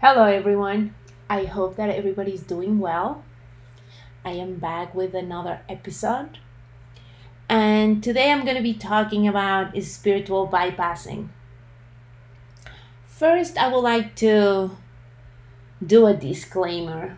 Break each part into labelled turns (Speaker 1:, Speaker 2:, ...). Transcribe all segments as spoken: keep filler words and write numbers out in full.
Speaker 1: Hello, everyone. I hope that everybody's doing well. I am back with another episode, and today I'm going to be talking about is spiritual bypassing. First, I would like to do a disclaimer.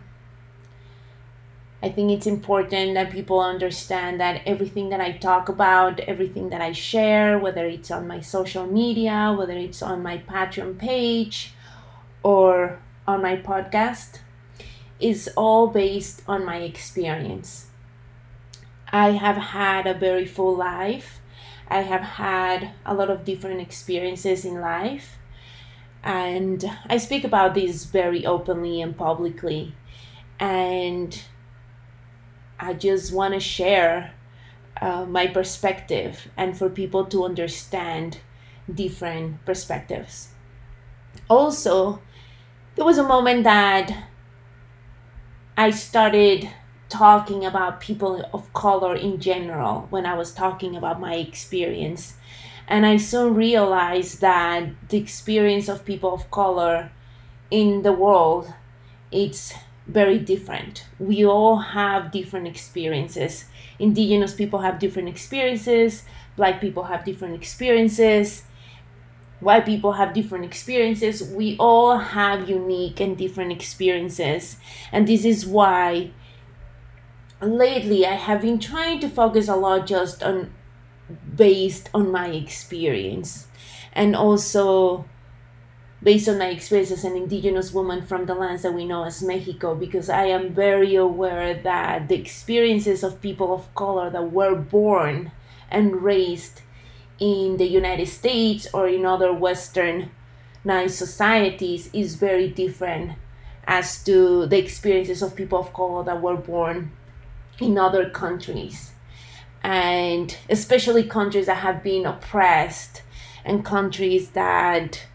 Speaker 1: I think it's important that people understand that everything that I talk about, everything that I share, whether it's on my social media, whether it's on my Patreon page, or on my podcast, is all based on my experience. I have had a very full life. I have had a lot of different experiences in life. And I speak about this very openly and publicly. And I just want to share uh, my perspective and for people to understand different perspectives. Also, there was a moment that I started talking about people of color in general when I was talking about my experience. And I soon realized that the experience of people of color in the world, it's very different. We all have different experiences. Indigenous people have different experiences. Black people have different experiences. White people have different experiences. We all have unique and different experiences. And this is why lately I have been trying to focus a lot just on based on my experience, and also based on my experience as an indigenous woman from the lands that we know as Mexico, because I am very aware that the experiences of people of color that were born and raised in the United States or in other westernized societies is very different as to the experiences of people of color that were born in other countries, and especially countries that have been oppressed and countries that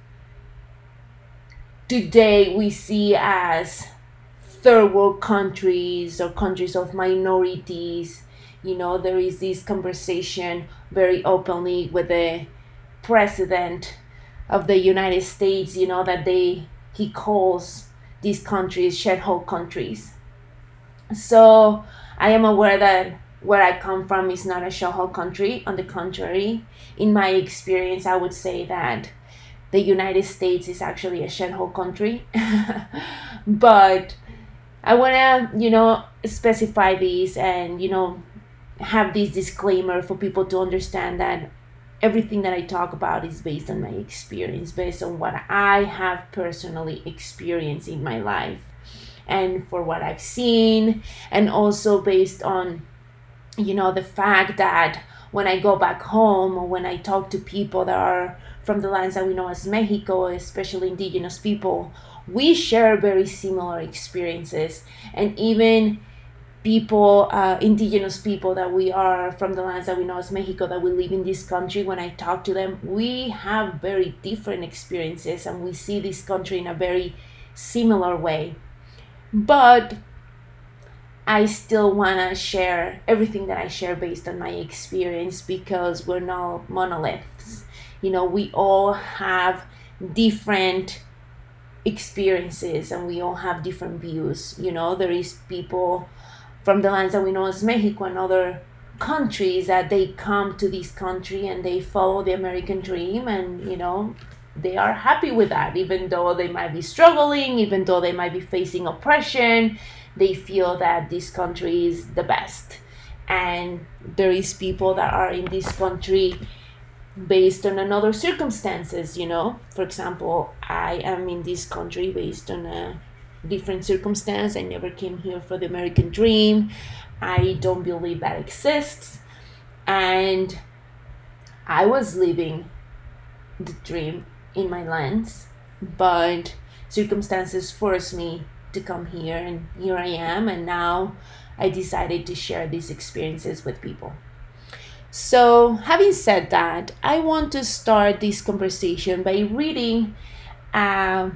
Speaker 1: today we see as third world countries or countries of minorities. You know, there is this conversation very openly with the president of the United States, you know, that they he calls these countries shithole countries. So I am aware that where I come from is not a shithole country. On the contrary, in my experience, I would say that the United States is actually a shithole country. But I want to, you know, specify these and, you know, have this disclaimer for people to understand that everything that I talk about is based on my experience, based on what I have personally experienced in my life and for what I've seen, and also based on, you know, the fact that when I go back home or when I talk to people that are from the lands that we know as Mexico, especially indigenous people, we share very similar experiences. And even people, uh, indigenous people that we are from the lands that we know as Mexico, that we live in this country, when I talk to them, we have very different experiences and we see this country in a very similar way. But I still want to share everything that I share based on my experience, because we're not monoliths. You know, we all have different experiences and we all have different views. You know, there is people from the lands that we know as Mexico and other countries that they come to this country and they follow the American dream, and, you know, they are happy with that, even though they might be struggling, even though they might be facing oppression. They feel that this country is the best. And there is people that are in this country based on another circumstances, you know. For example, I am in this country based on a different circumstance. I never came here for the American dream. I don't believe that exists. And I was living the dream in my lands, but circumstances forced me to come here, and here I am, and now I decided to share these experiences with people. So, having said that, I want to start this conversation by reading a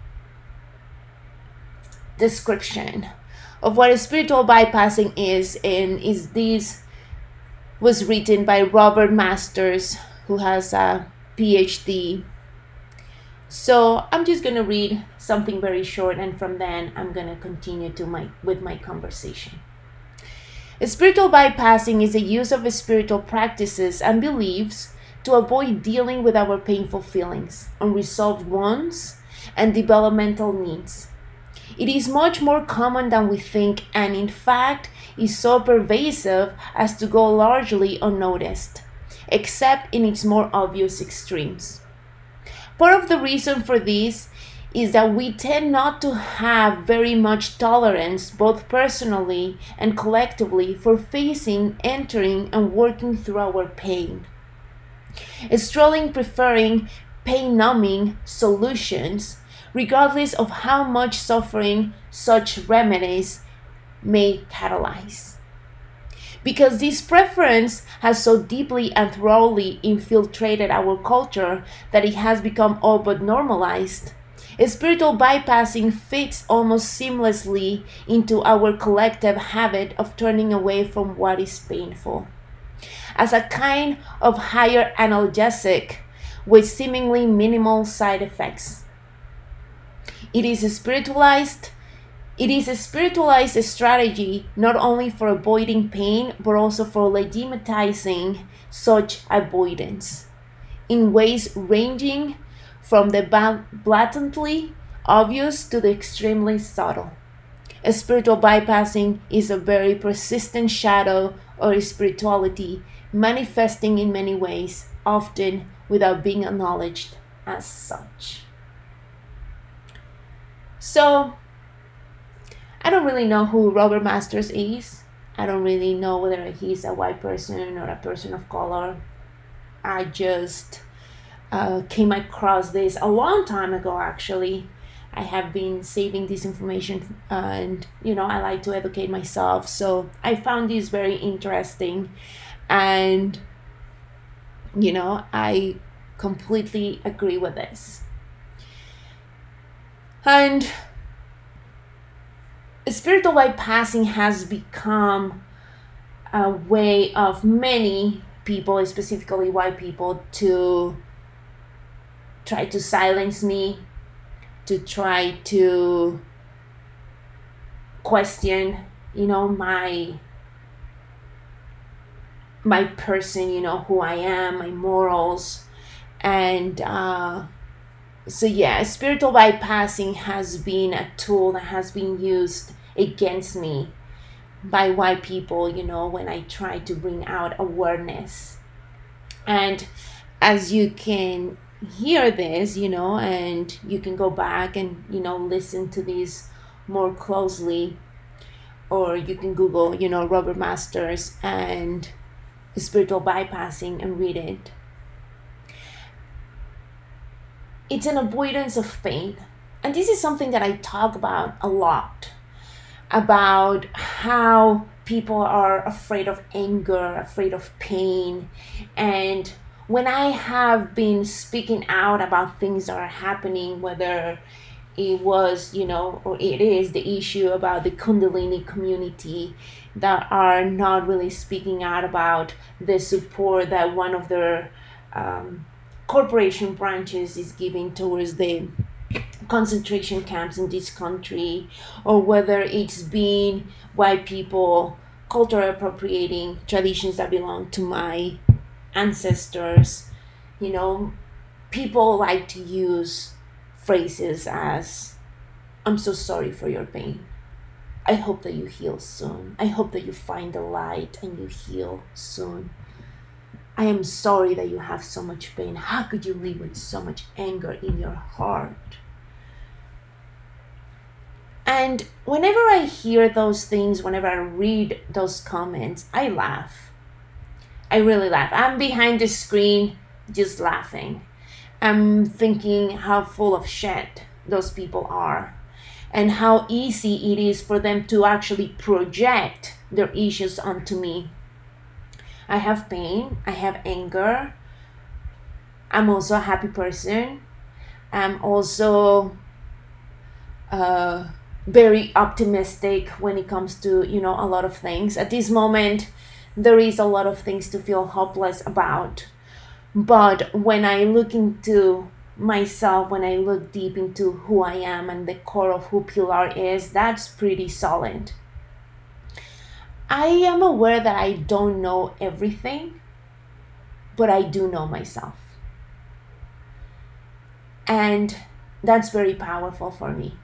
Speaker 1: description of what spiritual bypassing is, and is this was written by Robert Masters, who has a P H D So I'm just going to read something very short, and from then I'm going to continue to my with my conversation. Spiritual bypassing is the use of spiritual practices and beliefs to avoid dealing with our painful feelings, unresolved wants, and developmental needs. It is much more common than we think, and in fact is so pervasive as to go largely unnoticed, except in its more obvious extremes. Part of the reason for this is that we tend not to have very much tolerance, both personally and collectively, for facing, entering, and working through our pain. Strolling preferring pain-numbing solutions, regardless of how much suffering such remedies may catalyze. Because this preference has so deeply and thoroughly infiltrated our culture that it has become all but normalized, spiritual bypassing fits almost seamlessly into our collective habit of turning away from what is painful. As a kind of higher analgesic with seemingly minimal side effects. It is a spiritualized It is a spiritualized strategy not only for avoiding pain, but also for legitimizing such avoidance in ways ranging from the blatantly obvious to the extremely subtle. A spiritual bypassing is a very persistent shadow or spirituality manifesting in many ways, often without being acknowledged as such. So, I don't really know who Robert Masters is. I don't really know whether he's a white person or a person of color. I just uh, came across this a long time ago, actually. I have been saving this information uh, and, you know, I like to educate myself. So I found this very interesting. And, you know, I completely agree with this. And spiritual bypassing has become a way of many people, specifically white people, to try to silence me, to try to question, you know, my my person, you know, who I am, my morals. And uh So yeah, spiritual bypassing has been a tool that has been used against me by white people, you know, when I try to bring out awareness. And as you can hear this, you know, and you can go back and, you know, listen to this more closely, or you can Google, you know, Robert Masters and spiritual bypassing and read it. It's an avoidance of pain. And this is something that I talk about a lot, about how people are afraid of anger, afraid of pain. And when I have been speaking out about things that are happening, whether it was, you know, or it is the issue about the Kundalini community that are not really speaking out about the support that one of their um, corporation branches is giving towards the concentration camps in this country, or whether it's been white people cultural appropriating traditions that belong to my ancestors. You know, people like to use phrases as, I'm so sorry for your pain. I hope that you heal soon. I hope that you find the light and you heal soon. I am sorry that you have so much pain. How could you live with so much anger in your heart? And whenever I hear those things, whenever I read those comments, I laugh. I really laugh. I'm behind the screen just laughing. I'm thinking how full of shit those people are, and how easy it is for them to actually project their issues onto me. I have pain, I have anger. I'm also a happy person. I'm also uh, very optimistic when it comes to, you know, a lot of things. At this moment, there is a lot of things to feel hopeless about. But when I look into myself, when I look deep into who I am and the core of who Pilar is, that's pretty solid. I am aware that I don't know everything, but I do know myself. And that's very powerful for me.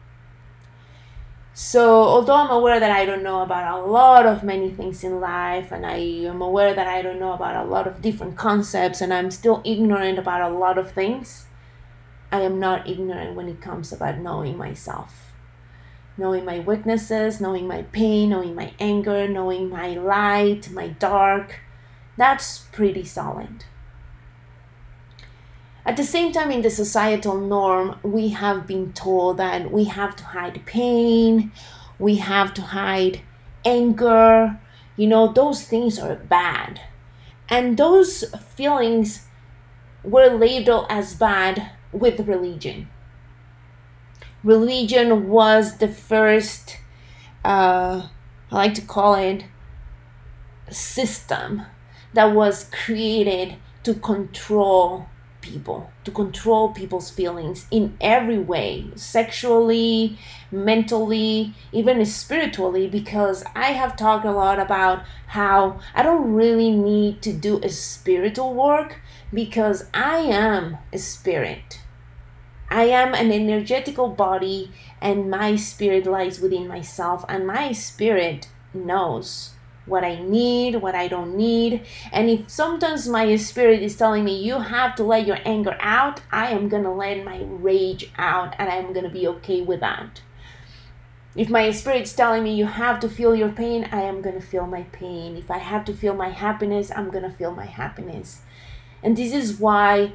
Speaker 1: So although I'm aware that I don't know about a lot of many things in life, and I am aware that I don't know about a lot of different concepts, and I'm still ignorant about a lot of things, I am not ignorant when it comes about knowing myself. Knowing my weaknesses, knowing my pain, knowing my anger, knowing my light, my dark, that's pretty solid. At the same time, in the societal norm, we have been told that we have to hide pain, we have to hide anger, you know, those things are bad. And those feelings were labeled as bad with religion. Religion was the first, uh, I like to call it, system that was created to control people, to control people's feelings in every way, sexually, mentally, even spiritually, because I have talked a lot about how I don't really need to do a spiritual work because I am a spirit. I am an energetical body, and my spirit lies within myself, and my spirit knows what I need, what I don't need. And if sometimes my spirit is telling me you have to let your anger out, I am gonna let my rage out, and I'm gonna be okay with that. If my spirit's telling me you have to feel your pain, I am gonna feel my pain. If I have to feel my happiness, I'm gonna feel my happiness. And this is why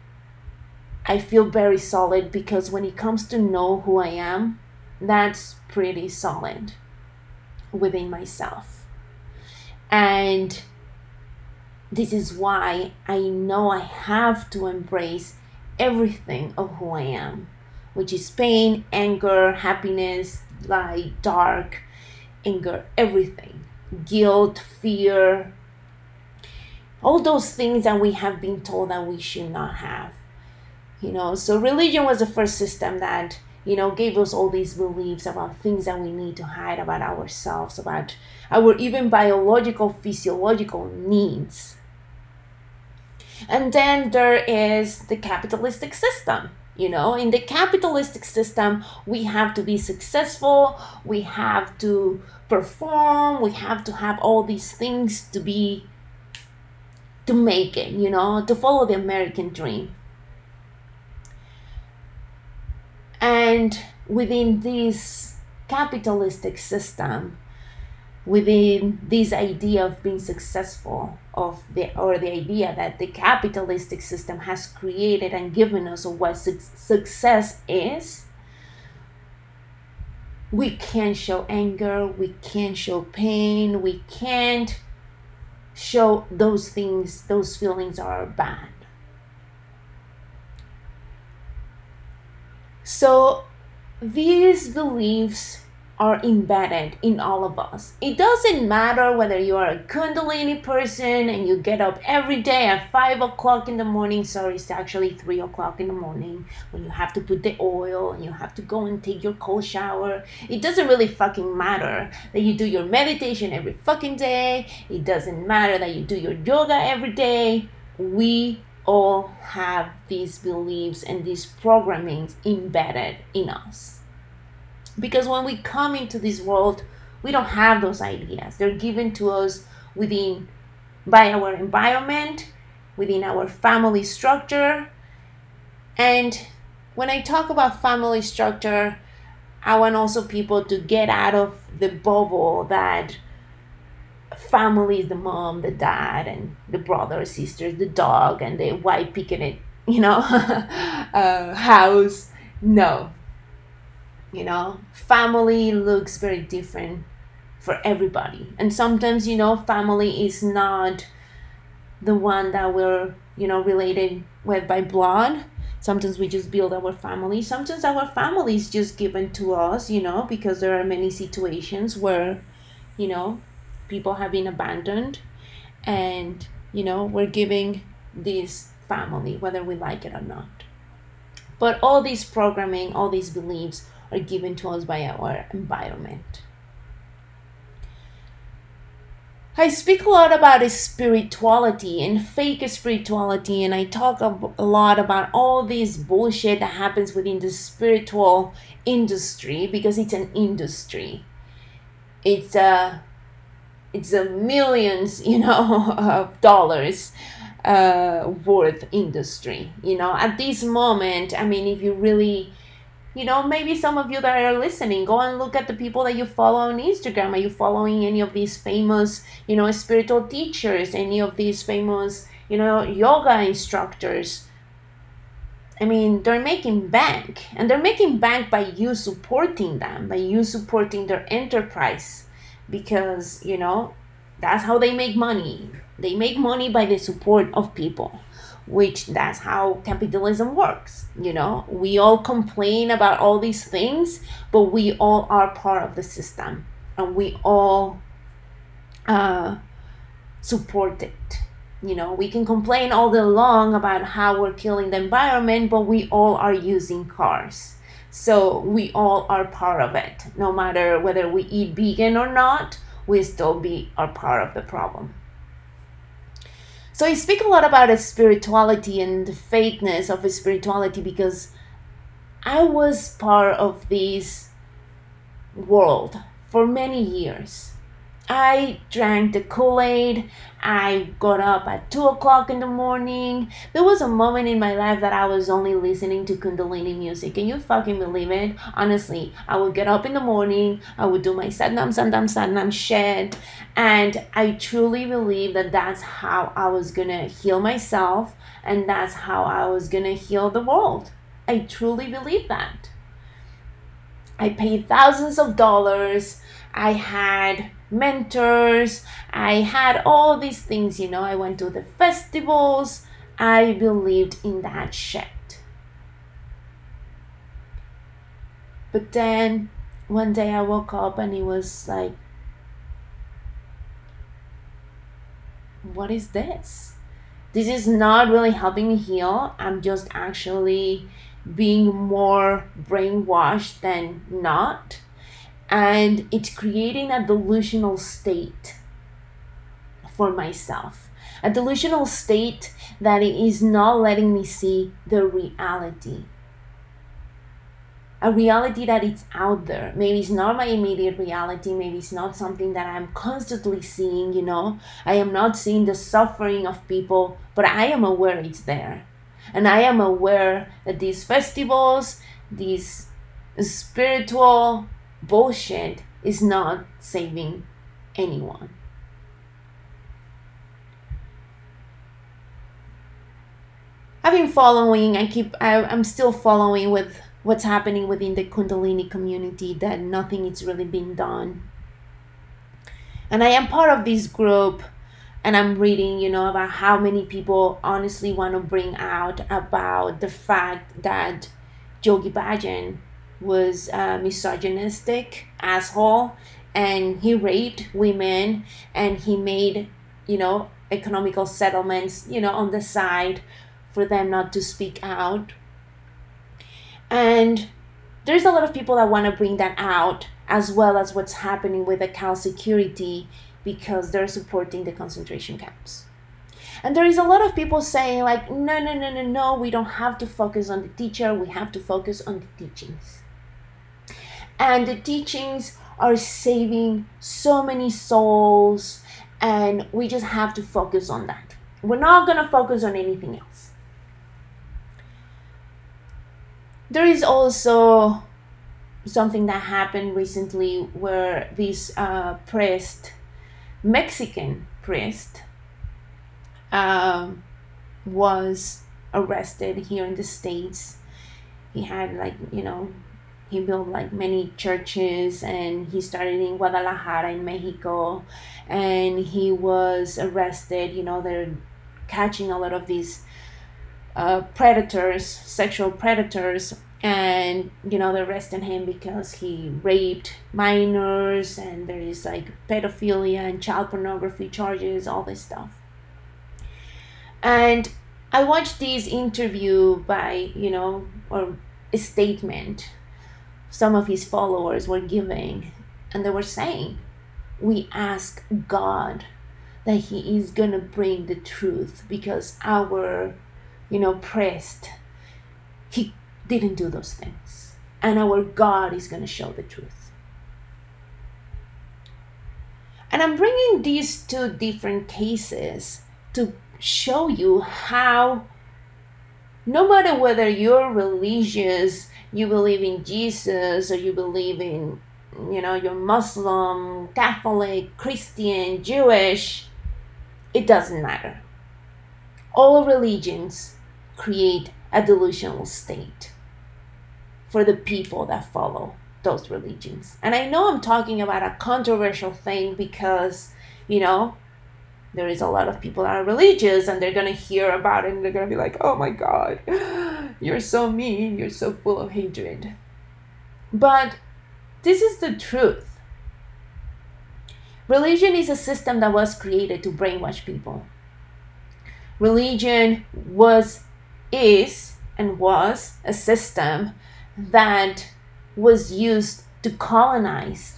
Speaker 1: I feel very solid, because when it comes to know who I am, that's pretty solid within myself. And this is why I know I have to embrace everything of who I am, which is pain, anger, happiness, light, dark, anger, everything, guilt, fear, all those things that we have been told that we should not have. You know, so religion was the first system that, you know, gave us all these beliefs about things that we need to hide about ourselves, about our even biological, physiological needs. And then there is the capitalistic system. You know, in the capitalistic system, we have to be successful, we have to perform, we have to have all these things to be, to make it, you know, to follow the American dream. And within this capitalistic system, within this idea of being successful, of the or the idea that the capitalistic system has created and given us of what su- success is, we can't show anger, we can't show pain, we can't show those things, those feelings are bad. So these beliefs are embedded in all of us. It doesn't matter whether you are a Kundalini person and you get up every day at five o'clock in the morning. Sorry, it's actually three o'clock in the morning when you have to put the oil and you have to go and take your cold shower. It doesn't really fucking matter that you do your meditation every fucking day. It doesn't matter that you do your yoga every day. We all have these beliefs and these programmings embedded in us. Because when we come into this world, we don't have those ideas. They're given to us within, by our environment, within our family structure. And when I talk about family structure, I want also people to get out of the bubble that family is the mom, the dad, and the brother, sisters, the dog, and the white picket, you know, uh, house. No. You know, family looks very different for everybody. And sometimes, you know, family is not the one that we're, you know, related with by blood. Sometimes we just build our family. Sometimes our family is just given to us, you know, because there are many situations where, you know, people have been abandoned and, you know, we're giving this family, whether we like it or not. But all this programming, all these beliefs are given to us by our environment. I speak a lot about spirituality and fake spirituality, and I talk a lot about all this bullshit that happens within the spiritual industry, because it's an industry. It's a it's a millions, you know, of dollars uh, worth industry. You know, at this moment, I mean, if you really, you know, maybe some of you that are listening, go and look at the people that you follow on Instagram. Are you following any of these famous, you know, spiritual teachers, any of these famous, you know, yoga instructors? I mean, they're making bank, and they're making bank by you supporting them, by you supporting their enterprise, because, you know, that's how they make money. They make money by the support of people, which that's how capitalism works. You know, we all complain about all these things, but we all are part of the system, and we all uh, support it. You know, we can complain all day long about how we're killing the environment, but we all are using cars. So we all are part of it. No matter whether we eat vegan or not, we still be are part of the problem. So I speak a lot about spirituality and the fakeness of spirituality because I was part of this world for many years. I drank the Kool-Aid. I got up at two o'clock in the morning. There was a moment in my life that I was only listening to Kundalini music. Can you fucking believe it? Honestly, I would get up in the morning. I would do my Satnam, Sandam, Satnam shit. And I truly believe that that's how I was going to heal myself. And that's how I was going to heal the world. I truly believe that. I paid thousands of dollars. I had mentors. I had all these things, you know. I went to the festivals. I believed in that shit. But then one day I woke up and it was like, what is this? This is not really helping me heal. I'm just actually being more brainwashed than not. And it's creating a delusional state for myself. A delusional state that it is not letting me see the reality. A reality that it's out there. Maybe it's not my immediate reality. Maybe it's not something that I'm constantly seeing, you know. I am not seeing the suffering of people, but I am aware it's there. And I am aware that these festivals, these spiritual bullshit is not saving anyone. I've been following, I keep, I, I'm still following with what's happening within the Kundalini community, that nothing is really being done. And I am part of this group, and I'm reading, you know, about how many people honestly want to bring out about the fact that Yogi Bhajan was a misogynistic asshole, and he raped women, and he made, you know, economical settlements, you know, on the side for them not to speak out. And there's a lot of people that want to bring that out, as well as what's happening with the cow security, because they're supporting the concentration camps. And there is a lot of people saying like, no, no, no, no, no, we don't have to focus on the teacher, we have to focus on the teachings. And the teachings are saving so many souls, and we just have to focus on that. We're not going to focus on anything else. There is also something that happened recently where this uh, priest, Mexican priest, um, was arrested here in the States. He had like, you know, he built like many churches, and he started in Guadalajara in Mexico, and he was arrested. You know, they're catching a lot of these uh, predators, sexual predators, and, you know, they're arresting him because he raped minors, and there is like pedophilia and child pornography charges, all this stuff. And I watched this interview by, you know, or a statement some of his followers were giving, and they were saying, we ask God that he is gonna bring the truth because our, you know, priest, he didn't do those things, and our God is gonna show the truth. And I'm bringing these two different cases to show you how, no matter whether you're religious, you believe in Jesus, or you believe in, you know, you're Muslim, Catholic, Christian, Jewish, it doesn't matter. All religions create a delusional state for the people that follow those religions. And I know I'm talking about a controversial thing because, you know, there is a lot of people that are religious and they're going to hear about it and they're going to be like, oh my God, you're so mean, you're so full of hatred. But this is the truth. Religion is a system that was created to brainwash people. Religion was, is, and was a system that was used to colonize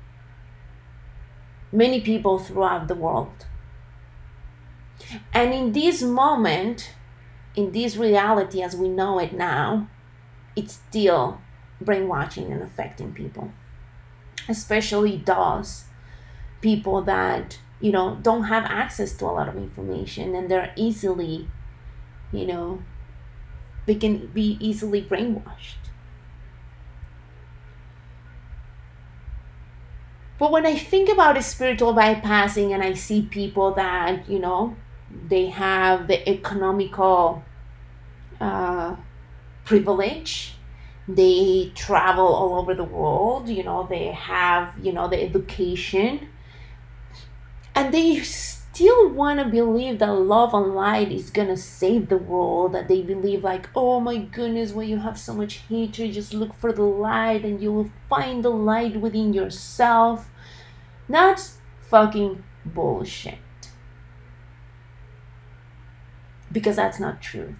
Speaker 1: many people throughout the world. And in this moment, in this reality as we know it now, it's still brainwashing and affecting people, especially those people that, you know, don't have access to a lot of information, and they're easily, you know, they can be easily brainwashed. But when I think about spiritual bypassing and I see people that, you know, they have the economical uh, privilege, they travel all over the world, you know, they have, you know, the education, and they still want to believe that love and light is going to save the world, that they believe like, oh my goodness, when you have so much hatred, just look for the light and you will find the light within yourself. That's fucking bullshit. Because that's not truth.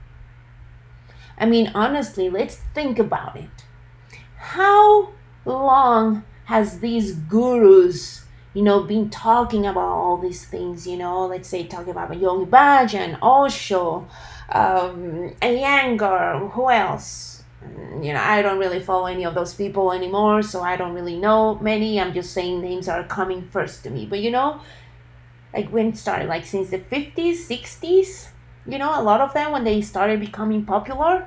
Speaker 1: I mean, honestly, let's think about it. How long has these gurus, you know, been talking about all these things, you know, let's say talking about Yogi Bhajan, Osho, um, Iyengar, who else? You know, I don't really follow any of those people anymore, so I don't really know many. I'm just saying names are coming first to me. But, you know, like when it started, like since the fifties, sixties, you know, a lot of them, when they started becoming popular,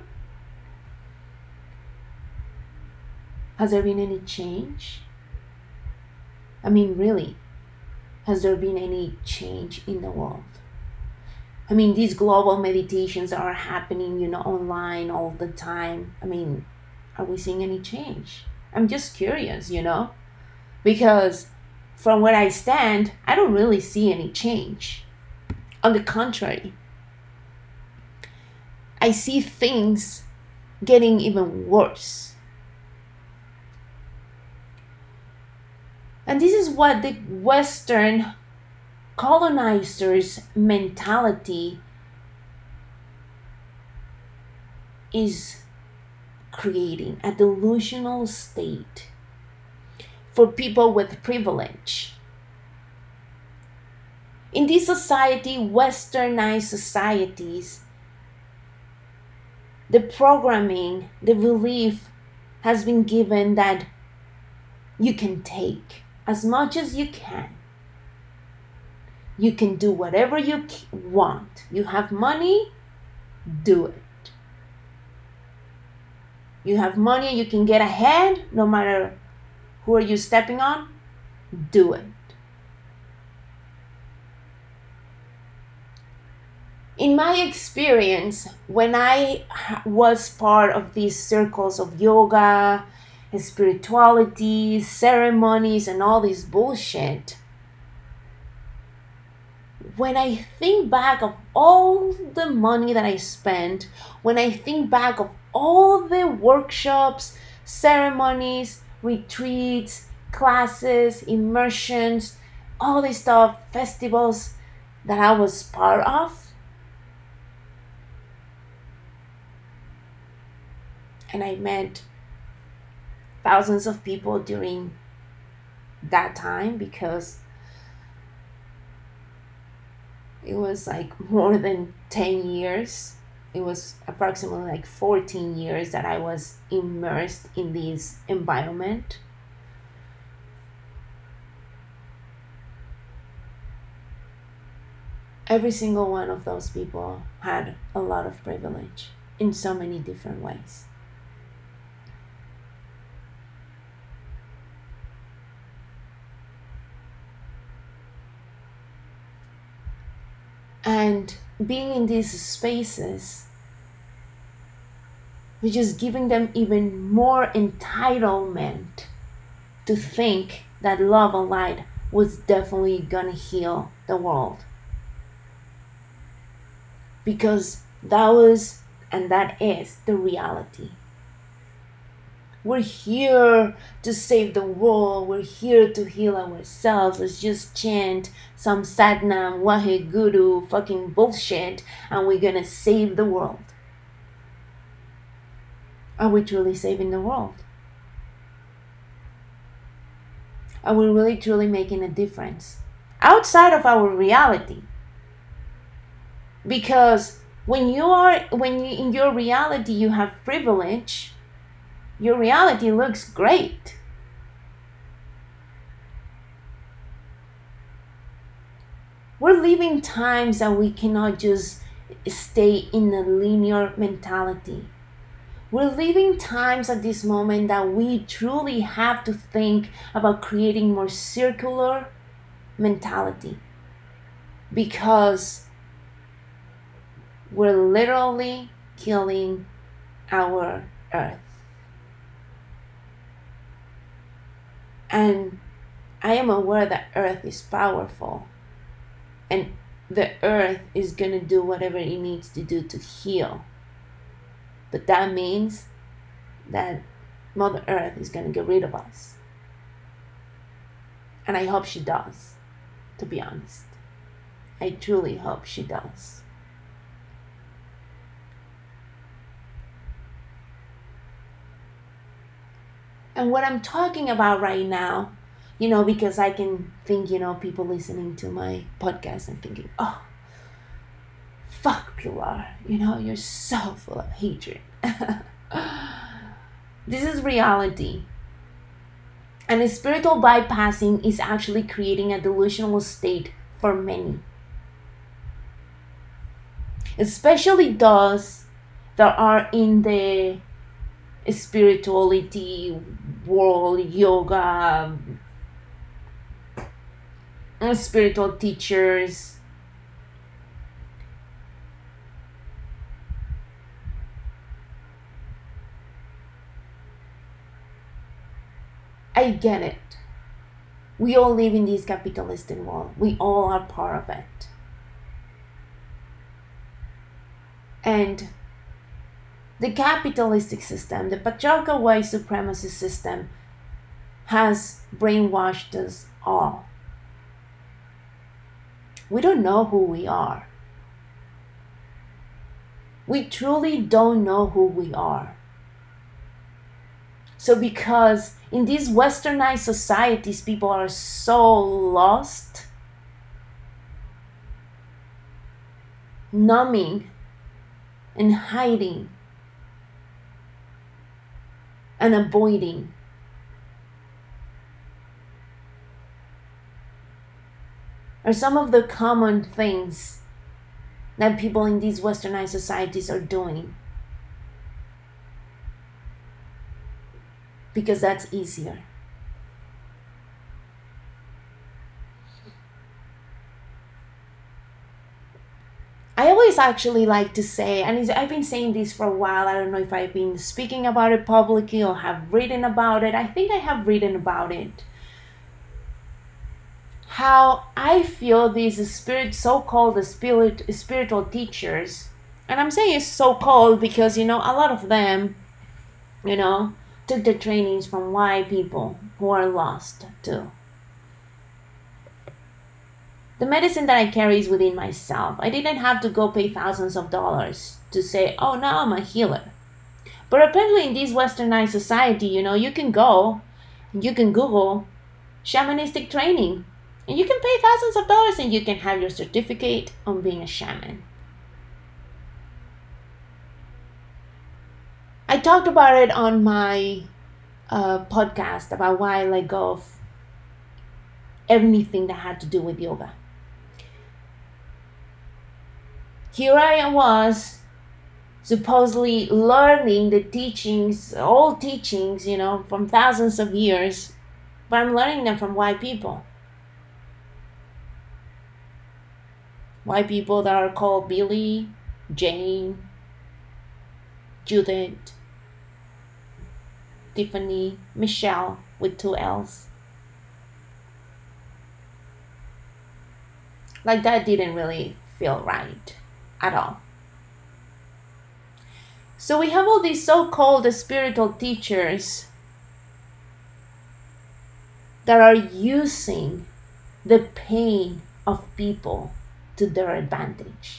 Speaker 1: has there been any change? I mean, really, has there been any change in the world? I mean, these global meditations are happening, you know, online all the time. I mean, are we seeing any change? I'm just curious, you know, because from where I stand, I don't really see any change. On the contrary, I see things getting even worse. And this is what the Western colonizers' mentality is creating, a delusional state for people with privilege. In this society, westernized societies, the programming, the belief has been given that you can take as much as you can. You can do whatever you want. You have money, do it. You have money, you can get ahead, no matter who are you stepping on, do it. In my experience, when I was part of these circles of yoga, spirituality, ceremonies, and all this bullshit, when I think back of all the money that I spent, when I think back of all the workshops, ceremonies, retreats, classes, immersions, all this stuff, festivals that I was part of, And I met thousands of people during that time, because it was like more than ten years. It was approximately like fourteen years that I was immersed in this environment. Every single one of those people had a lot of privilege in so many different ways. And being in these spaces, we're just giving them even more entitlement to think that love and light was definitely gonna heal the world. Because that was, and that is, the reality. We're here to save the world. We're here to heal ourselves. Let's just chant some Satnam, Waheguru, fucking bullshit, and we're gonna save the world. Are we truly saving the world? Are we really truly making a difference outside of our reality? Because when you are, when you, in your reality you have privilege, your reality looks great. We're living times that we cannot just stay in a linear mentality. We're living times at this moment that we truly have to think about creating more circular mentality, because we're literally killing our earth. And I am aware that earth is powerful, and the earth is going to do whatever it needs to do to heal. But that means that Mother Earth is going to get rid of us. And I hope she does, to be honest. I truly hope she does. And what I'm talking about right now, you know, because I can think, you know, people listening to my podcast and thinking, oh, fuck Pilar, you know, you're so full of hatred. This is reality. And spiritual bypassing is actually creating a delusional state for many. Especially those that are in the spirituality world, yoga, spiritual teachers. I get it. We all live in this capitalistic world. We all are part of it. And the capitalistic system, the patriarchal white supremacy system, has brainwashed us all. We don't know who we are. We truly don't know who we are. So because in these westernized societies, people are so lost, numbing and hiding and avoiding. Are some of the common things that people in these westernized societies are doing. Because that's easier. I always actually like to say, and I've been saying this for a while, I don't know if I've been speaking about it publicly or have written about it. I think I have written about it. How I feel these spirit, so-called spirit, spiritual teachers, and I'm saying it's so-called because, you know, a lot of them, you know, took the trainings from white people who are lost too. The medicine that I carry is within myself. I didn't have to go pay thousands of dollars to say, oh, now I'm a healer. But apparently in this westernized society, you know, you can go, you can Google shamanistic training, and you can pay thousands of dollars and you can have your certificate on being a shaman. I talked about it on my uh, podcast about why I let go of everything that had to do with yoga. Here I was, supposedly learning the teachings, old teachings, you know, from thousands of years, but I'm learning them from white people. White people that are called Billy, Jane, Judith, Tiffany, Michelle with two L's. Like that didn't really feel right at all. So we have all these so-called spiritual teachers that are using the pain of people to their advantage.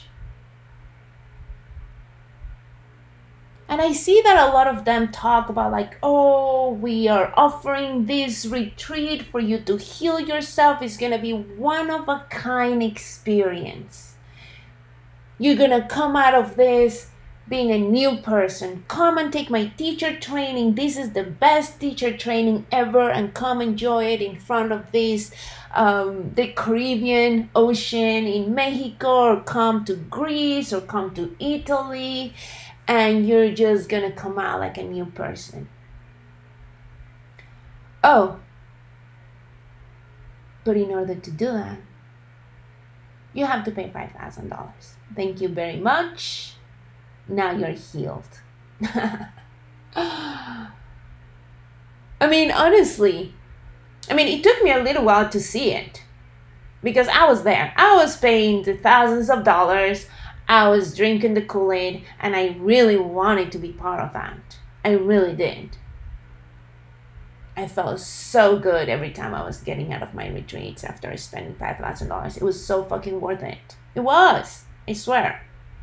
Speaker 1: And I see that a lot of them talk about like, oh, we are offering this retreat for you to heal yourself. It's going to be one of a kind experience. You're going to come out of this being a new person. Come and take my teacher training. This is the best teacher training ever, and come enjoy it in front of this um, the Caribbean Ocean in Mexico, or come to Greece, or come to Italy, and you're just gonna come out like a new person. Oh, but in order to do that, you have to pay five thousand dollars. Thank you very much. Now you're healed. I mean, honestly, I mean, it took me a little while to see it because I was there. I was paying the thousands of dollars. I was drinking the Kool-Aid, and I really wanted to be part of that. I really did. I felt so good every time I was getting out of my retreats after spending five thousand dollars. It was so fucking worth it. It was. I swear.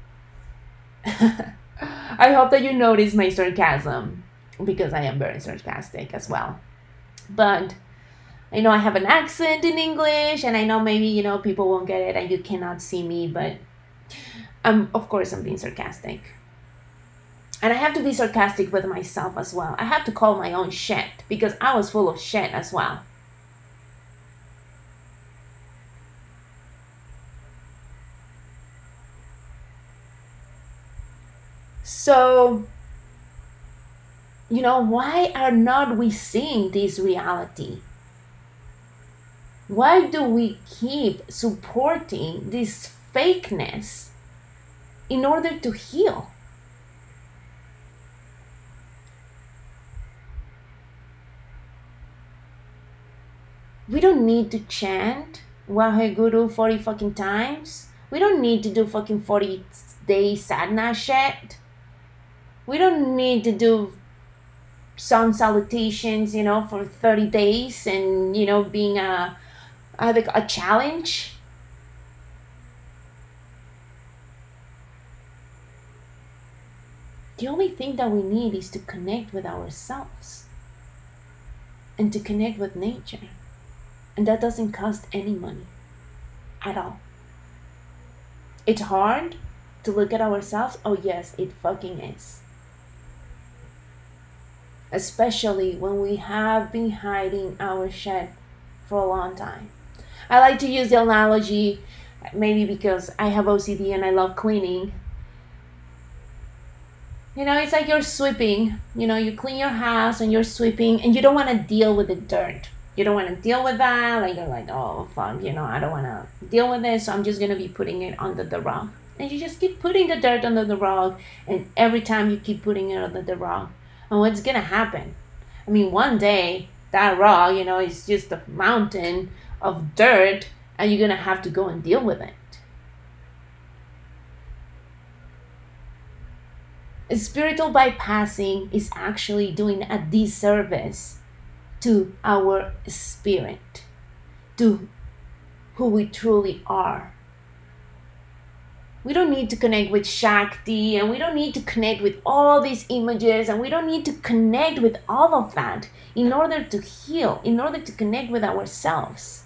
Speaker 1: I hope that you notice my sarcasm, because I am very sarcastic as well. But I know I have an accent in English, and I know maybe, you know, people won't get it and you cannot see me, but I'm, of course, I'm being sarcastic. And I have to be sarcastic with myself as well. I have to call my own shit, because I was full of shit as well. So, you know, why are not we seeing this reality? Why do we keep supporting this fakeness in order to heal? We don't need to chant Waheguru forty fucking times. We don't need to do fucking forty day sadhana shit. We don't need to do sun salutations, you know, for thirty days and, you know, being a, a, a challenge. The only thing that we need is to connect with ourselves and to connect with nature. And that doesn't cost any money at all. It's hard to look at ourselves. Oh yes, it fucking is. Especially when we have been hiding our shit for a long time. I like to use the analogy, maybe because I have O C D and I love cleaning. You know, it's like you're sweeping. You know, you clean your house and you're sweeping and you don't want to deal with the dirt. You don't want to deal with that. Like, you're like, oh, fuck, you know, I don't want to deal with this, so I'm just going to be putting it under the rug. And you just keep putting the dirt under the rug, and every time you keep putting it under the rug. And what's going to happen? I mean, one day, that rug, you know, is just a mountain of dirt, and you're going to have to go and deal with it. Spiritual bypassing is actually doing a disservice to our spirit, to who we truly are. We don't need to connect with Shakti, and we don't need to connect with all these images, and we don't need to connect with all of that in order to heal, in order to connect with ourselves.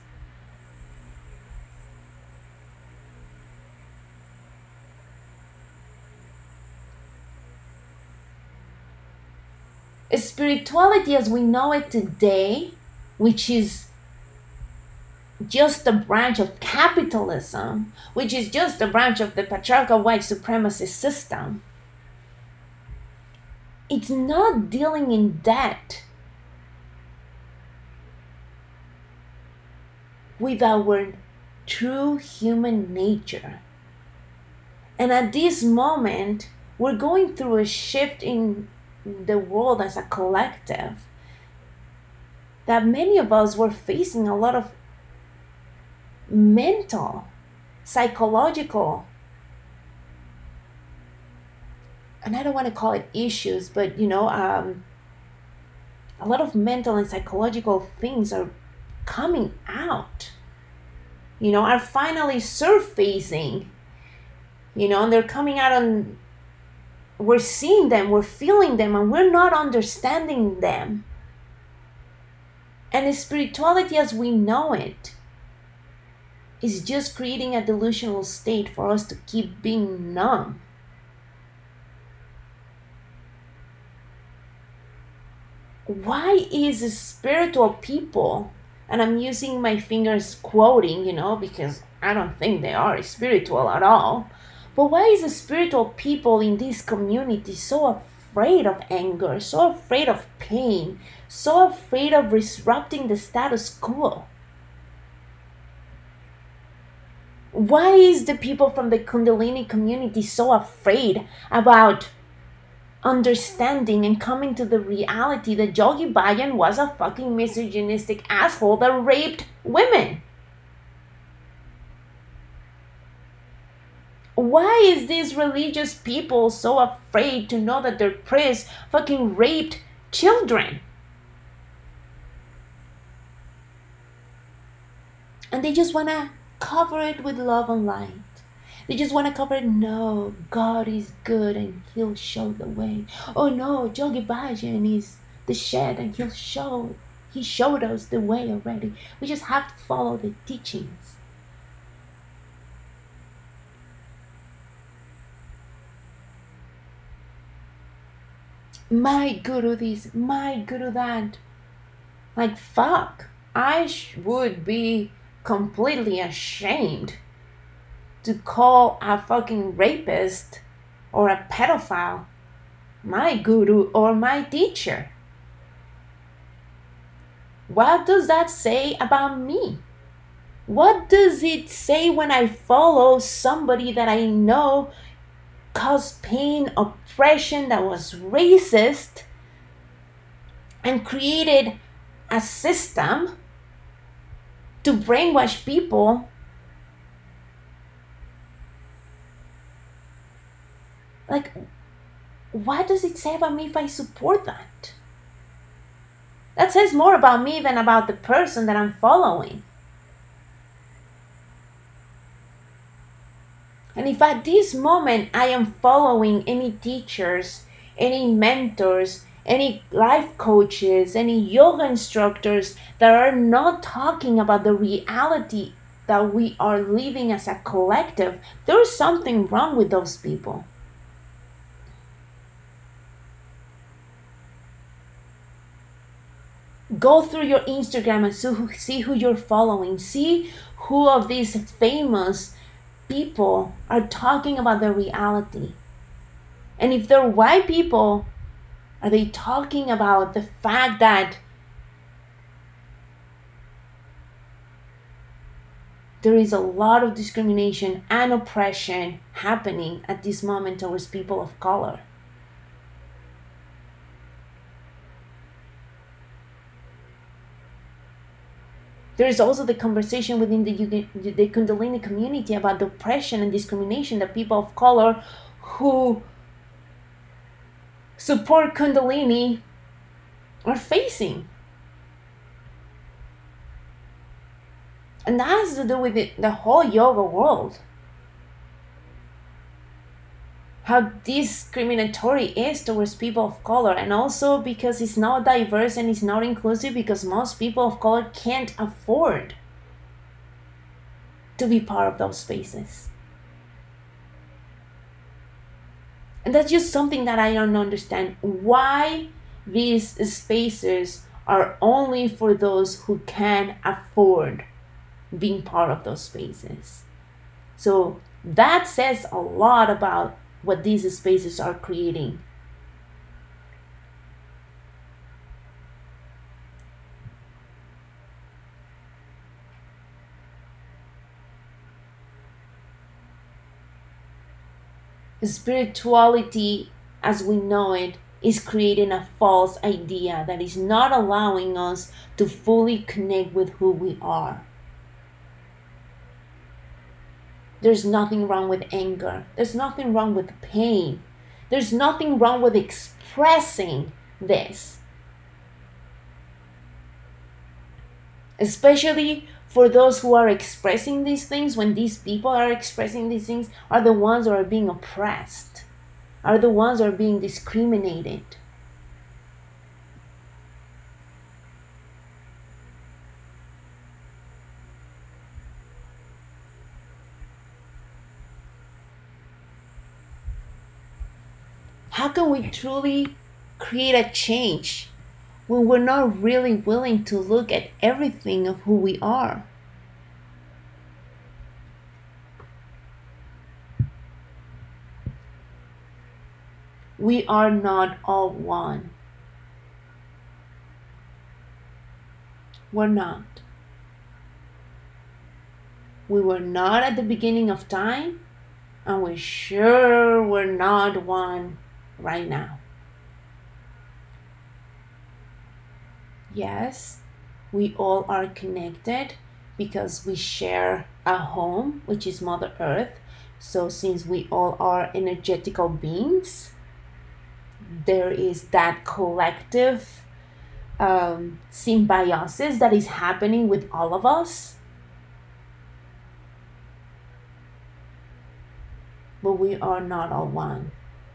Speaker 1: Spirituality as we know it today, which is just a branch of capitalism, which is just a branch of the patriarchal white supremacy system, it's not dealing in debt with our true human nature. And at this moment, we're going through a shift in the world as a collective, that many of us were facing a lot of mental, psychological, and I don't want to call it issues, but you know, um, a lot of mental and psychological things are coming out, you know, are finally surfacing, you know, and they're coming out on, we're seeing them, we're feeling them, and we're not understanding them. And spirituality as we know it is just creating a delusional state for us to keep being numb. Why is spiritual people, and I'm using my fingers quoting, you know, because I don't think they are spiritual at all, but why is the spiritual people in this community so afraid of anger, so afraid of pain, so afraid of disrupting the status quo? Why is the people from the Kundalini community so afraid about understanding and coming to the reality that Yogi Bhajan was a fucking misogynistic asshole that raped women? Why is these religious people so afraid to know that their priest fucking raped children? And they just want to cover it with love and light. They just want to cover it. No, God is good and He'll show the way. Oh no, Yogi Bhajan is the shed and He'll show, He showed us the way already. We just have to follow the teachings. My guru this, my guru that. Like, fuck. I sh- would be completely ashamed to call a fucking rapist or a pedophile my guru or my teacher. What does that say about me? What does it say when I follow somebody that I know caused pain, oppression, that was racist, and created a system to brainwash people? Like, what does it say about me if I support that? That says more about me than about the person that I'm following. And if at this moment I am following any teachers, any mentors, any life coaches, any yoga instructors that are not talking about the reality that we are living as a collective, there's something wrong with those people. Go through your Instagram and see who you're following. See who of these famous people are talking about the reality. And if they're white people, are they talking about the fact that there is a lot of discrimination and oppression happening at this moment towards people of color? There is also the conversation within the, the Kundalini community about the oppression and discrimination that people of color who support Kundalini are facing. And that has to do with it, the whole yoga world. how discriminatory it is towards people of color, and also because it's not diverse and it's not inclusive, because most people of color can't afford to be part of those spaces. And that's just something that I don't understand, why these spaces are only for those who can afford being part of those spaces. So that says a lot about what these spaces are creating. Spirituality, as we know it, is creating a false idea that is not allowing us to fully connect with who we are. There's nothing wrong with anger. There's nothing wrong with pain. There's nothing wrong with expressing this. Especially for those who are expressing these things, when these people are expressing these things, are the ones who are being oppressed, are the ones who are being discriminated. How can we truly create a change when we're not really willing to look at everything of who we are? We are not all one. We're not. We were not at the beginning of time, and we sure were not one right now. Yes, we all are connected because we share a home, which is Mother Earth. So since we all are energetical beings, there is that collective um, symbiosis that is happening with all of us. But we are not all one.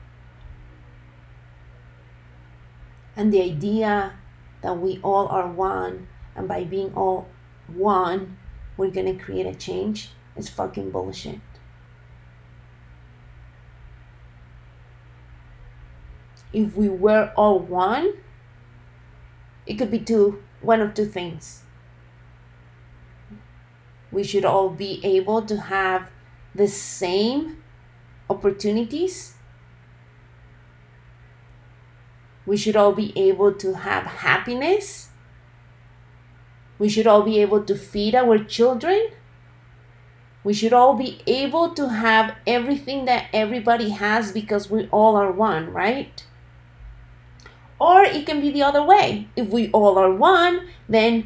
Speaker 1: And the idea that we all are one, and by being all one, we're gonna create a change, is fucking bullshit. If we were all one, it could be two, one of two things. We should all be able to have the same opportunities. We should all be able to have happiness. We should all be able to feed our children. We should all be able to have everything that everybody has because we all are one, right? Or it can be the other way. If we all are one, then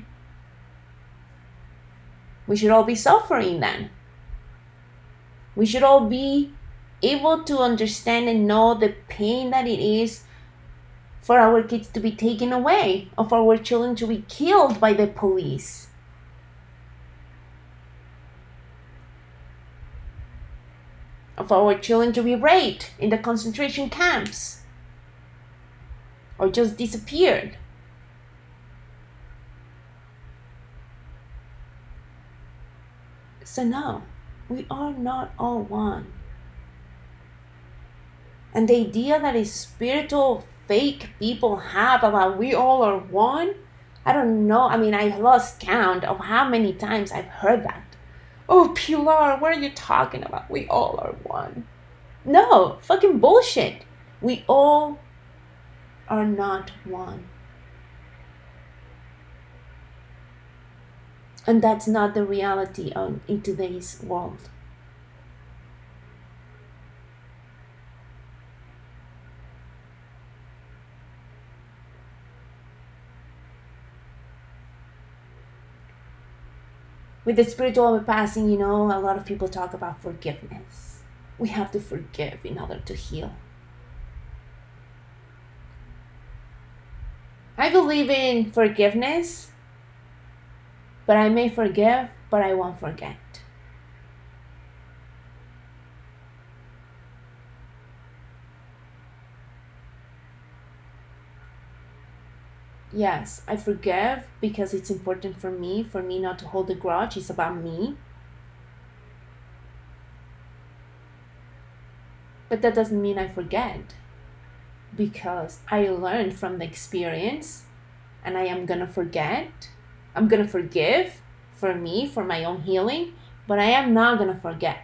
Speaker 1: we should all be suffering then. We should all be able to understand and know the pain that it is for our kids to be taken away, or for our children to be killed by the police. Or for our children to be raped in the concentration camps, or just disappeared. So no, we are not all one. And the idea that is spiritual fake people have about we all are one, I don't know. I mean, I lost count of how many times I've heard that. Oh, Pilar, what are you talking about? We all are one. No, fucking bullshit. We all are not one. And that's not the reality of, in today's world. With the spiritual passing, you know, a lot of people talk about forgiveness. We have to forgive in order to heal. I believe in forgiveness, but I may forgive, but I won't forget. Yes, I forgive because it's important for me, for me not to hold a grudge. It's about me. But that doesn't mean I forget, because I learned from the experience and I am gonna forget. I'm gonna forgive for me, for my own healing, but I am not gonna forget.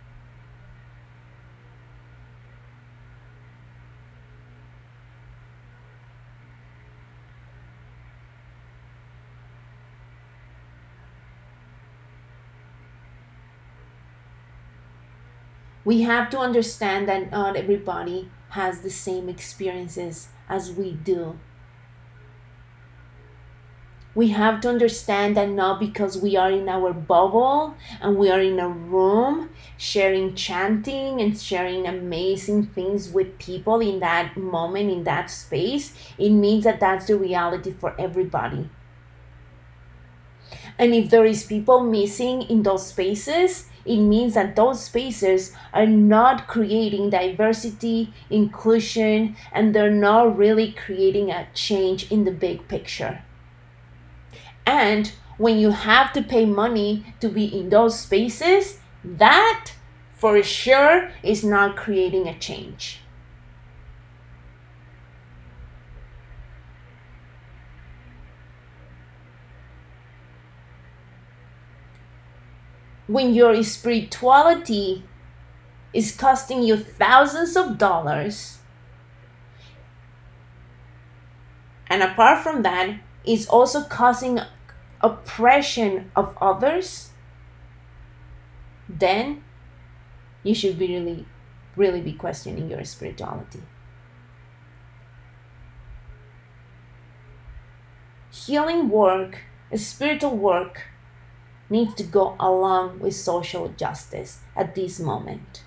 Speaker 1: We have to understand that not everybody has the same experiences as we do. We have to understand that not because we are in our bubble and we are in a room sharing chanting and sharing amazing things with people in that moment, in that space, it means that that's the reality for everybody. And if there is people missing in those spaces, it means that those spaces are not creating diversity, inclusion, and they're not really creating a change in the big picture. And when you have to pay money to be in those spaces, that for sure is not creating a change. When your spirituality is costing you thousands of dollars, and apart from that, is also causing oppression of others, then you should be really, really be questioning your spirituality. Healing work, spiritual work, needs to go along with social justice at this moment.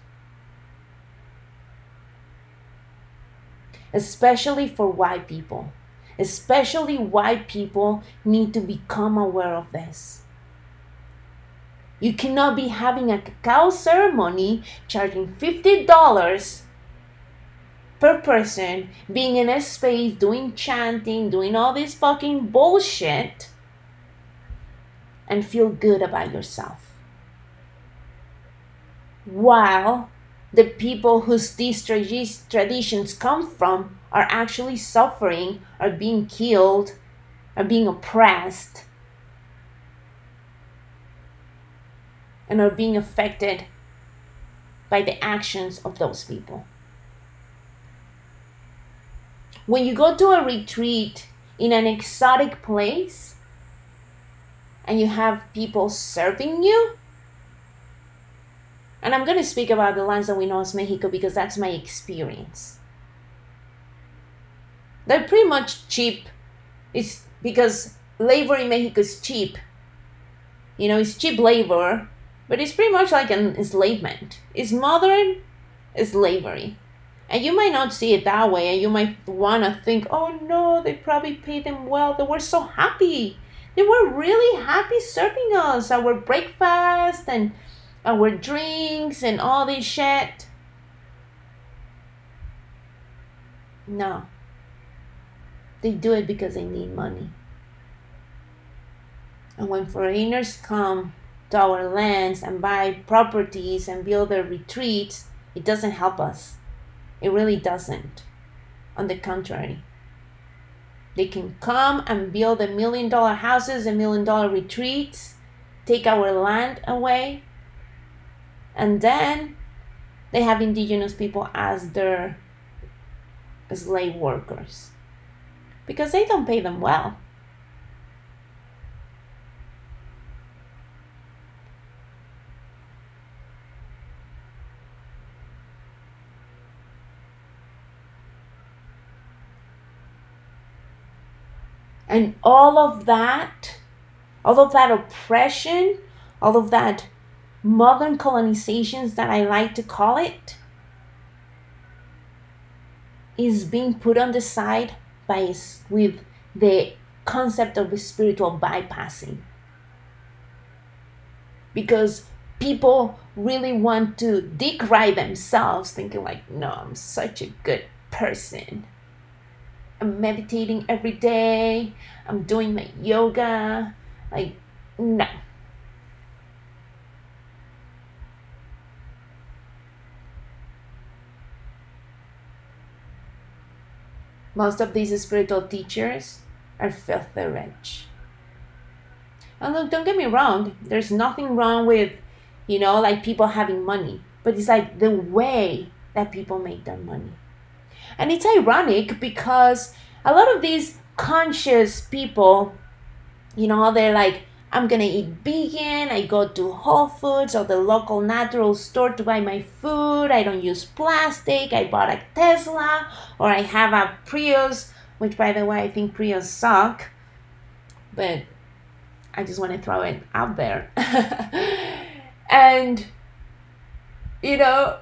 Speaker 1: Especially for white people. Especially white people need to become aware of this. You cannot be having a cacao ceremony charging fifty dollars per person, being in a space, doing chanting, doing all this fucking bullshit, and feel good about yourself. While the people whose these traditions come from are actually suffering, are being killed, are being oppressed, and are being affected by the actions of those people. When you go to a retreat in an exotic place and you have people serving you, and I'm going to speak about the lands that we know as Mexico because that's my experience. They're pretty much cheap. It's because labor in Mexico is cheap. You know, it's cheap labor, but it's pretty much like an enslavement. It's modern slavery. And you might not see it that way, and you might want to think, oh no, they probably paid them well. They were so happy. They were really happy serving us our breakfast and our drinks and all this shit. No. They do it because they need money. And when foreigners come to our lands and buy properties and build their retreats, it doesn't help us. It really doesn't. On the contrary. They can come and build a million dollar houses, a million dollar retreats, take our land away, and then they have indigenous people as their slave workers. Because they don't pay them well. And all of that, all of that oppression, all of that modern colonizations that I like to call it, is being put on the side by with the concept of spiritual bypassing. Because people really want to dick ride themselves, thinking like, no, I'm such a good person. I'm meditating every day, I'm doing my yoga. Like, no. Most of these spiritual teachers are filthy rich. And look, don't get me wrong, there's nothing wrong with, you know, like people having money. But it's like the way that people make their money. And it's ironic because a lot of these conscious people, you know, they're like, I'm gonna eat vegan, I go to Whole Foods or the local natural store to buy my food, I don't use plastic, I bought a Tesla, or I have a Prius, which by the way, I think Prius suck, but I just want to throw it out there. And, you know,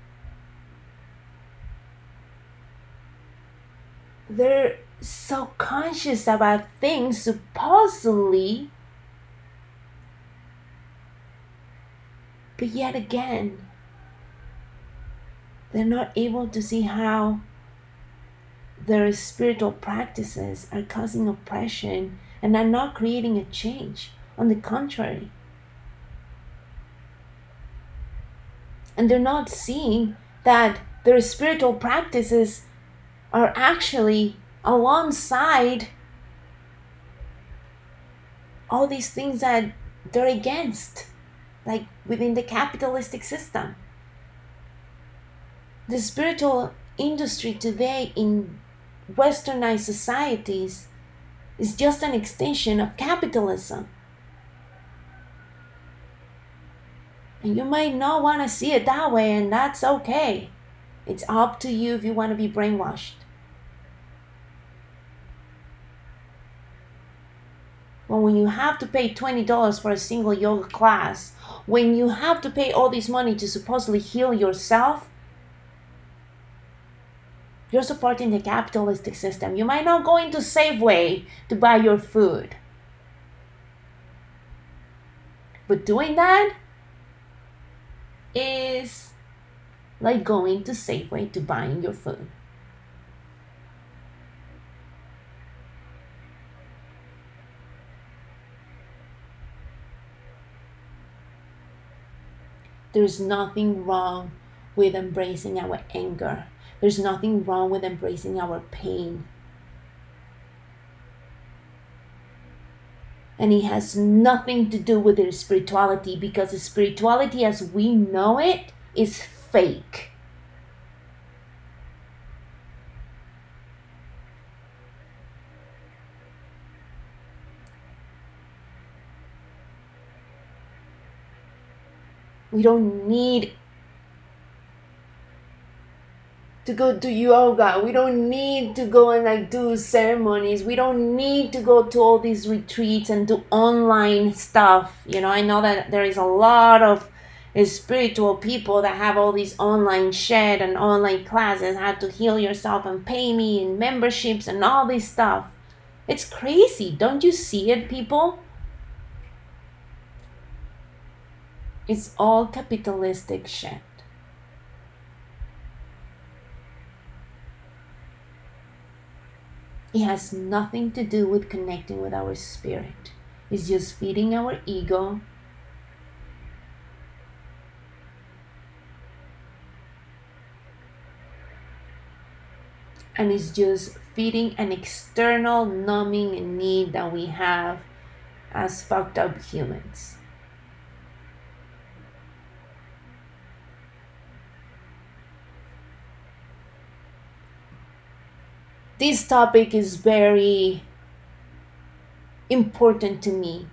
Speaker 1: they're so conscious about things supposedly, but yet again, they're not able to see how their spiritual practices are causing oppression and are not creating a change. On the contrary. And they're not seeing that their spiritual practices are actually alongside all these things that they're against, like within the capitalistic system. The spiritual industry today in westernized societies is just an extension of capitalism. And you might not want to see it that way, and that's okay. It's up to you if you want to be brainwashed. Well, when you have to pay twenty dollars for a single yoga class, when you have to pay all this money to supposedly heal yourself, you're supporting the capitalistic system. You might not go into Safeway to buy your food. But doing that is like going to Safeway to buying your food. There's nothing wrong with embracing our anger. There's nothing wrong with embracing our pain. And it has nothing to do with their spirituality, because spirituality as we know it is fake. We don't need to go to yoga. We don't need to go and like do ceremonies. We don't need to go to all these retreats and do online stuff. You know, I know that there is a lot of spiritual people that have all these online shit and online classes, how to heal yourself and pay me and memberships and all this stuff. It's crazy. Don't you see it, people? It's all capitalistic shit. It has nothing to do with connecting with our spirit. It's just feeding our ego. And it's just feeding an external numbing need that we have as fucked up humans. This topic is very important to me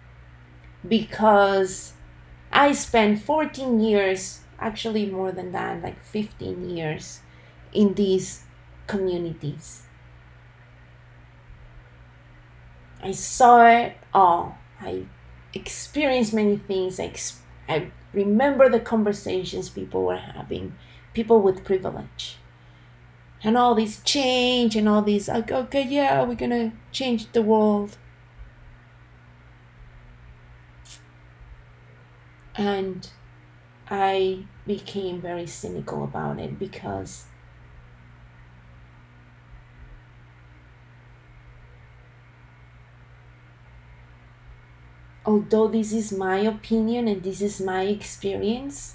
Speaker 1: because I spent fourteen years, actually more than that, like fifteen years in these communities. I saw it all. I experienced many things. I, ex- I remember the conversations people were having, people with privilege. And all this change and all these, like, okay, yeah, we're gonna change the world. And I became very cynical about it because although this is my opinion and this is my experience,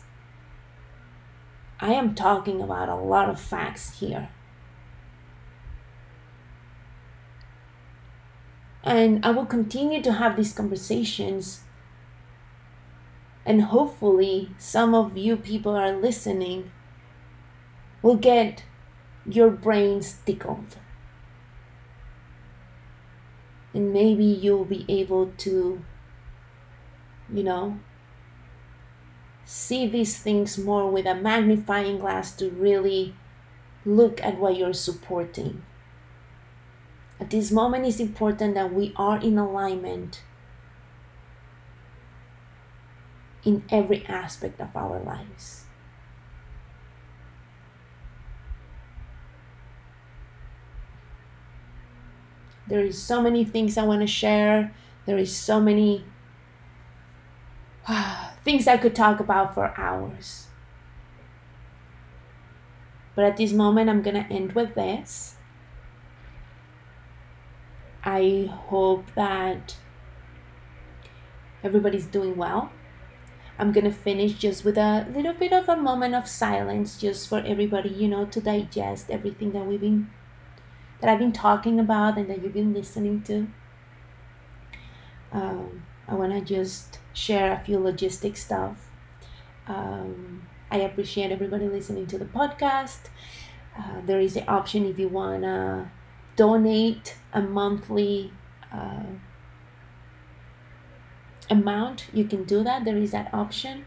Speaker 1: I am talking about a lot of facts here. And I will continue to have these conversations. And hopefully, some of you people are listening will get your brains tickled. And maybe you'll be able to, you know, see these things more with a magnifying glass to really look at what you're supporting. At this moment, it's important that we are in alignment in every aspect of our lives. There is so many things I want to share. There is so many things I could talk about for hours. But at this moment, I'm going to end with this. I hope that everybody's doing well. I'm going to finish just with a little bit of a moment of silence just for everybody, you know, to digest everything that we've been, that I've been talking about and that you've been listening to. Um, I want to just share a few logistic stuff. Um, I appreciate everybody listening to the podcast. Uh, there is the option if you want to donate a monthly uh, amount, you can do that. There is that option.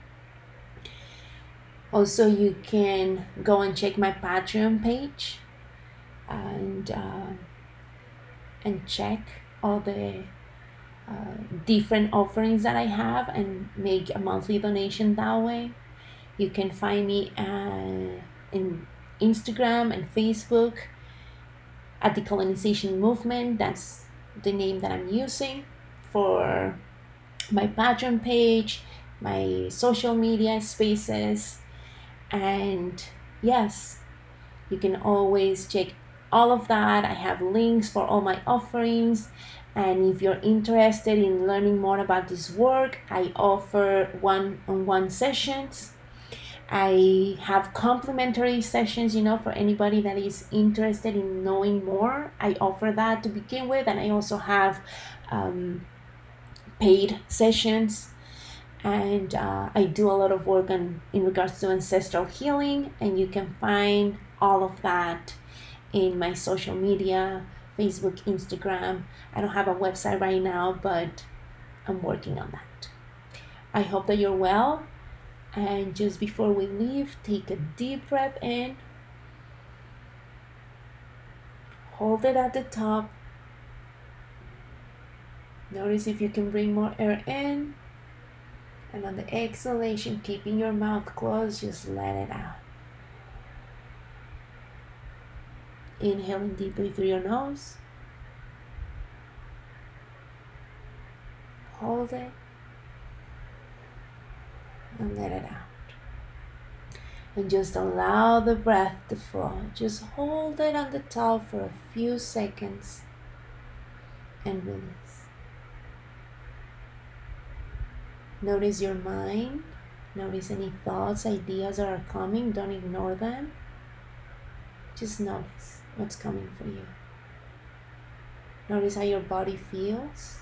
Speaker 1: Also, you can go and check my Patreon page and uh, and check all the uh, different offerings that I have and make a monthly donation that way. You can find me uh, in Instagram and Facebook at Decolonization Movement. That's the name that I'm using for my Patreon page, my social media spaces, and yes, you can always check all of that. I have links for all my offerings, and if you're interested in learning more about this work, I offer one-on-one sessions. I have complimentary sessions, you know, for anybody that is interested in knowing more. I offer that to begin with, and I also have um, paid sessions, and uh, I do a lot of work on in regards to ancestral healing, and you can find all of that in my social media, Facebook, Instagram. I don't have a website right now, but I'm working on that. I hope that you're well, and just before we leave, take a deep breath in, hold it at the top. Notice if you can bring more air in, and on the exhalation, keeping your mouth closed, just let it out. Inhaling deeply through your nose. Hold it, and let it out. And just allow the breath to flow. Just hold it on the top for a few seconds and release. Notice your mind. Notice any thoughts, ideas that are coming. Don't ignore them. Just notice what's coming for you. Notice how your body feels.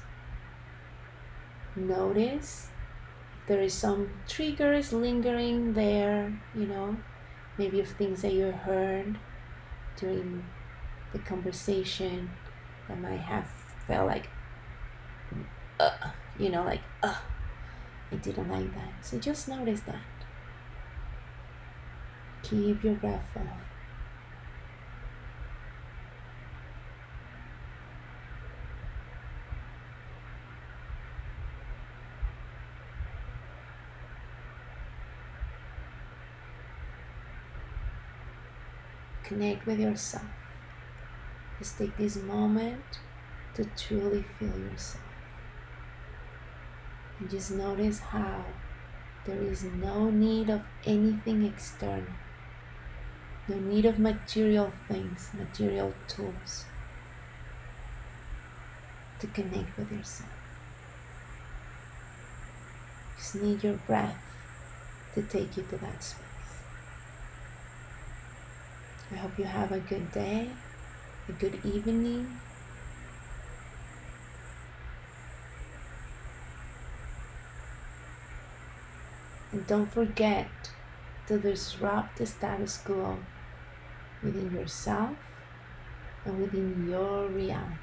Speaker 1: Notice if there is some triggers lingering there, you know, maybe of things that you heard during the conversation that might have felt like, uh, you know, like, uh, I didn't like that. So just notice that. Keep your breath flowing. Connect with yourself. Just take this moment to truly feel yourself. And just notice how there is no need of anything external. No need of material things, material tools to connect with yourself. just need your breath to take you to that space. I hope you have a good day, a good evening. And don't forget to disrupt the status quo within yourself and within your reality.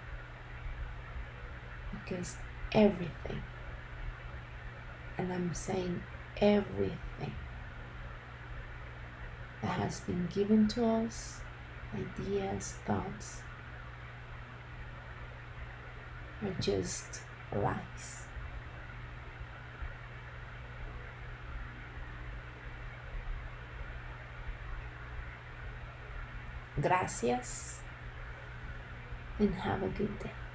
Speaker 1: Because everything, and I'm saying everything, that has been given to us, ideas, thoughts, are just lies. Gracias, and have a good day.